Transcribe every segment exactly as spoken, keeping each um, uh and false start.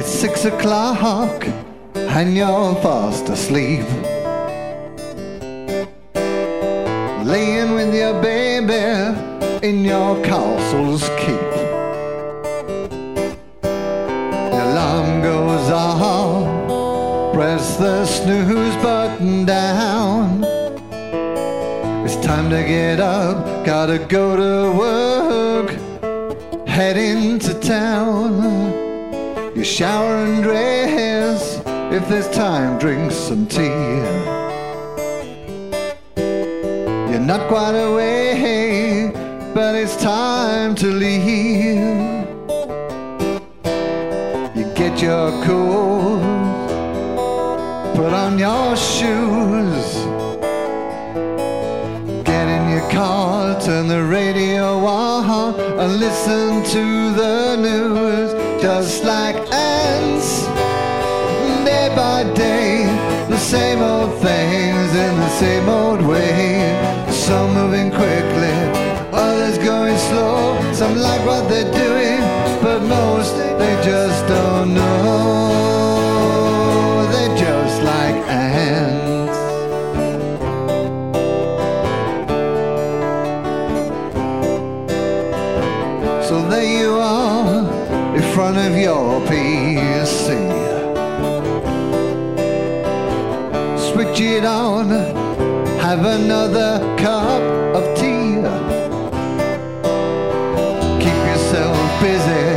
It's six o'clock and you're fast asleep, laying with your baby in your castle's keep. Your alarm goes off, press the snooze button down. It's time to get up, gotta go to work, head into town. You shower and dress, if there's time, drink some tea. You're not quite awake, but it's time to leave. You get your coat, put on your shoes, get in your car, turn the radio on, and listen to the news. Just like ants, day by day, the same old things in the same old way. Some moving quickly, others going slow. Some like what they're doing, but most they just don't know. They're just like ants. So there you are, in front of your P C. Switch it on, have another cup of tea. Keep yourself busy,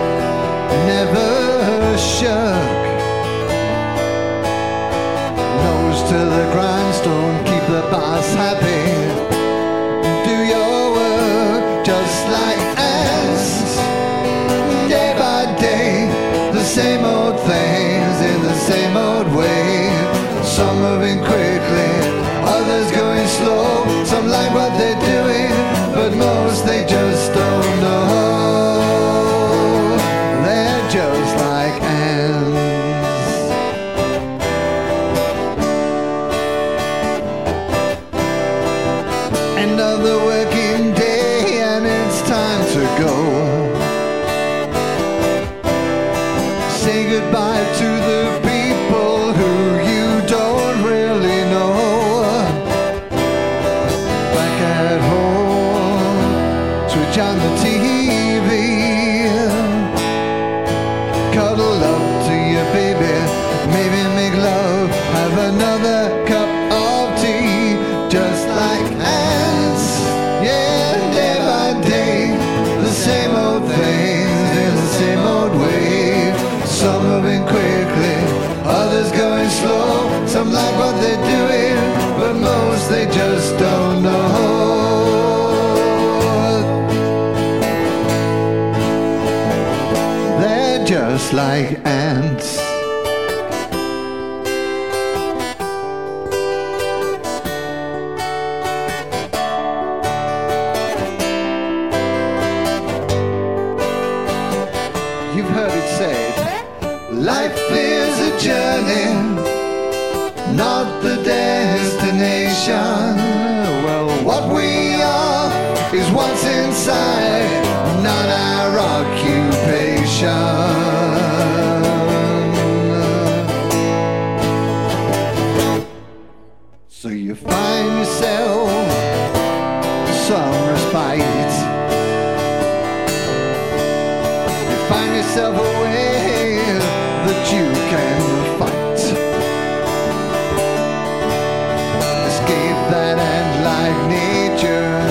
never shirk. Nose to the grindstone, keep the boss happy. Do your work just like ants. Day by day, the same old things in the same old way. Some moving quickly, others going slow. Some like what they're doing, but most they just don't know. They're just like ants. End of the working day and it's time to go. Say goodbye to the people who you don't really know. Back at home, switch on the T V, cuddle up to your baby, maybe make love, have another cup of tea. Just like ants, yeah, day by day, the same old things in the same old way. Some moving quickly, others going slow. Some like what they're doing, but most they just don't know. They're just like ants. You've heard it said, life is a journey, not the destination. Well, what we are is what's inside, not our occupation. So you find yourself some respite. You find yourself a way that you can fight. Escape that ant-like nature